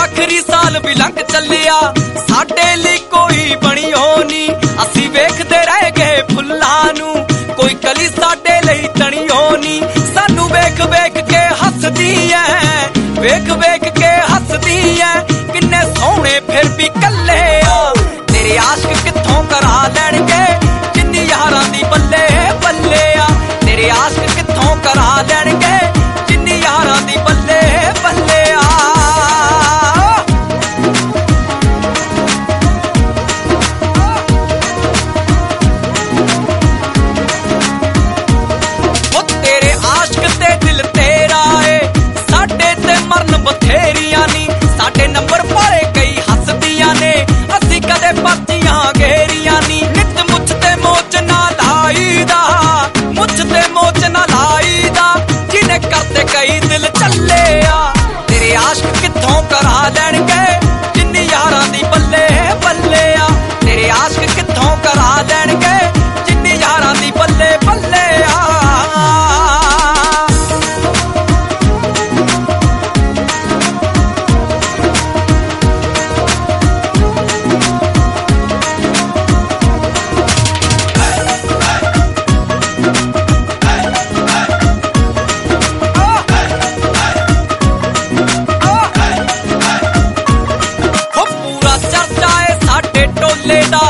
आखिरी साल भी लंघ चलिया साडे लई कोई बनी होनी असी वेखदे रह गए फुल्लां नूं कोई कली साडे लई तनी होनी सानू वेख वेख के हसदी ऐ वेख वेख के हसदी ऐ किन्ने सोहणे फिर भी कल्ले आ तेरे आशिक कित्थों करा लैणगे जिन्नी यारां दी बल्ले बल्ले आ तेरे आशिक कित्थों करा लैणगे जिन्नी यारां दी बल्ले बल्ले आ बथेरियां नी साडे नंबर पारे कई हसदियां ने असी कदे पर्चियां घेरियां नी नित मुझ ते मोच ना लाईदा मुझ ते मोच ना लाईदा जिन्हें करते कई दिल चले आ तेरे आशिक कित्थों करा लैणगे जिन्नी यारां दी बल्ले बल्ले आ तेरे आशिक कित्थों करा लैणगे जिन्नी यारां दी बल्ले बल्ले आ टोले दा